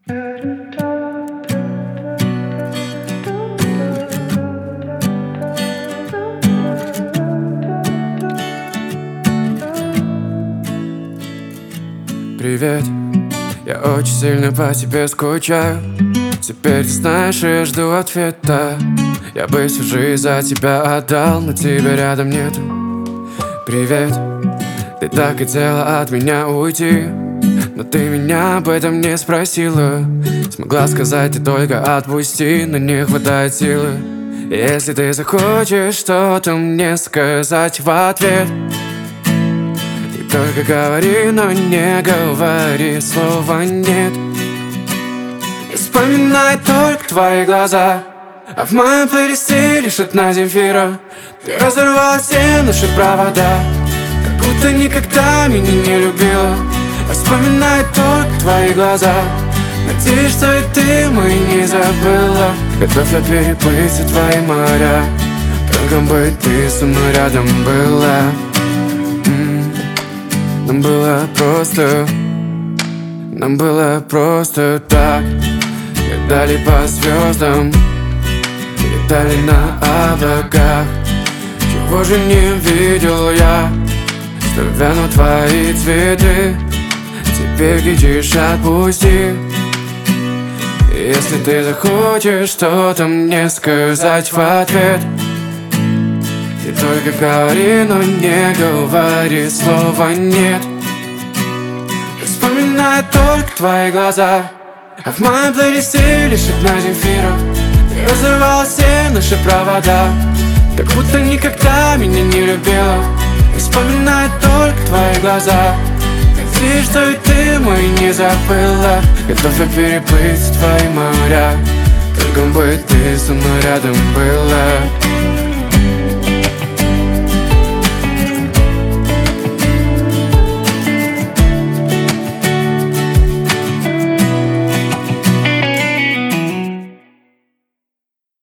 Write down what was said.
Привет, я очень сильно по тебе скучаю. Теперь ты знаешь, и я жду ответа. Я бы всю жизнь за тебя отдал, но тебя рядом нету. Привет, ты так хотела от меня уйти, но ты меня об этом не спросила. Смогла сказать ты только отпусти, но не хватает силы. Если ты захочешь что-то мне сказать в ответ, только говори, но не говори слова нет. Я вспоминаю только твои глаза, а в моем плейлисте лишь одна Земфира. Ты разорвала все наши провода, как будто никогда меня не любила. Я вспоминаю только твои глаза, надеюсь, что и ты мои не забыла. Готов я переплыть все твои моря, только бы ты со мной рядом была. Нам было просто так. Летали по звездам, летали на облаках. Чего же не видел я, что вянут твои цветы. Теперь кричишь отпусти. Если ты захочешь что-то мне сказать в ответ, ты только говори, но не говори слова нет. Я вспоминаю только твои глаза, а в моем плейлисте лишь одна Земфира. Ты разорвала все наши провода, как будто никогда меня не любила. Я вспоминаю только твои глаза, надеюсь, что и ты мой не забыла. Готов я переплыть твои моря, только бы ты со мной рядом была.